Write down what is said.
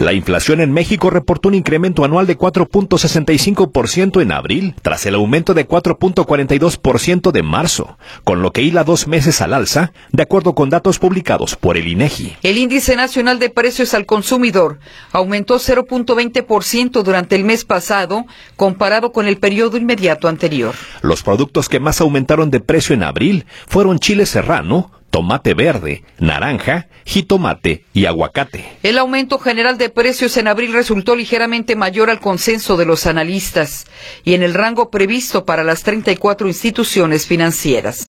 La inflación en México reportó un incremento anual de 4.65% en abril, tras el aumento de 4.42% de marzo, con lo que hila 2 meses al alza, de acuerdo con datos publicados por el INEGI. El índice nacional de precios al consumidor aumentó 0.20% durante el mes pasado, comparado con el periodo inmediato anterior. Los productos que más aumentaron de precio en abril fueron chile serrano, tomate verde, naranja, jitomate y aguacate. El aumento general de precios en abril resultó ligeramente mayor al consenso de los analistas y en el rango previsto para las 34 instituciones financieras.